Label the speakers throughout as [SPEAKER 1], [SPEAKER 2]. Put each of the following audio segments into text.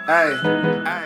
[SPEAKER 1] Hey, hey,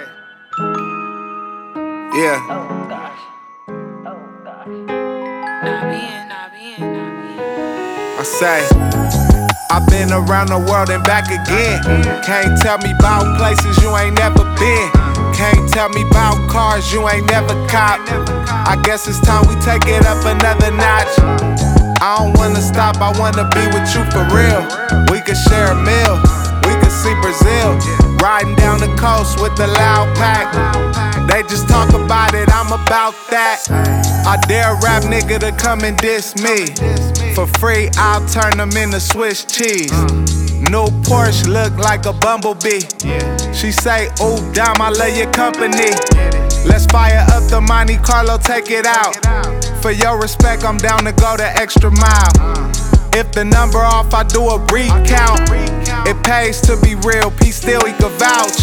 [SPEAKER 1] yeah.
[SPEAKER 2] Oh gosh. Oh gosh. Not bien, not bien, not bien.
[SPEAKER 1] I say, I've been around the world and back again. Can't tell me about places you ain't never been. Can't tell me about cars you ain't never copped. I guess it's time we take it up another notch. I don't wanna stop, I wanna be with you for real. We could share a meal, we could see Brazil. Riding down the coast with the loud pack. They just talk about it, I'm about that. I dare a rap nigga to come and diss me. For free, I'll turn them into Swiss cheese. New Porsche look like a bumblebee. She say, ooh, damn, I love your company. Let's fire up the Monte Carlo, take it out. For your respect, I'm down to go the extra mile. If the number off, I do a recount. It pays to be real, P still he could vouch.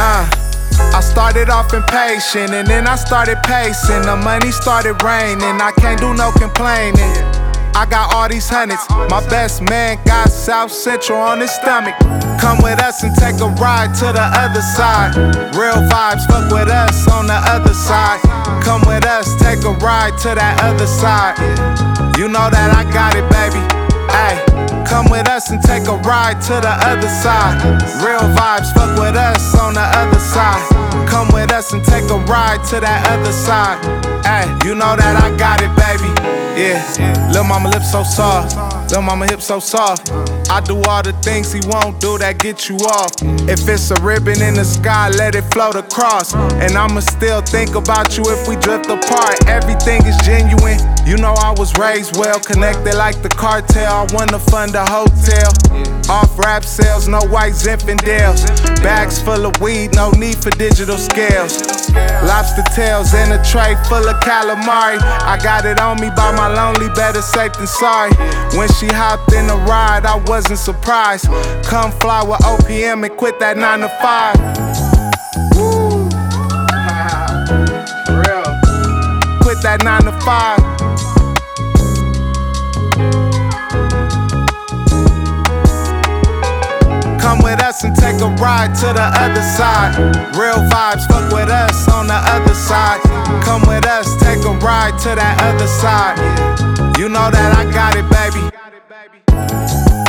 [SPEAKER 1] I started off impatient and then I started pacing. The money started raining, I can't do no complaining. I got all these hundreds, my best man got South Central on his stomach. Come with us and take a ride to the other side. Real vibes, fuck with us on the other side. Come with us, take a ride to that other side. You know that I got it, baby. Ay, come with us and take a ride to the other side. Real vibes, fuck with us on the other side. Come with us and take a ride to that other side. Ay, you know that I got it, baby. Yeah, lil' mama lips so soft, lil' mama hips so soft. I do all the things he won't do that get you off. If it's a ribbon in the sky, let it float across. And I'ma still think about you if we drift apart. Everything is genuine, you know I was raised well. Connected like the cartel, I wanna fund a hotel. Off rap sales, no white Zinfandels. Bags full of weed, no need for digital scales. Lobster tails in a tray full of calamari. I got it on me by my lonely, better safe than sorry. When she hopped in the ride, I wasn't surprised. Come fly with OPM and quit that 9 to 5. Woo. For real. Quit that 9 to 5. Come with us and take a ride to the other side. Real vibes, fuck with us on the other side. Come with us, take a ride to that other side. You know that I got it, baby.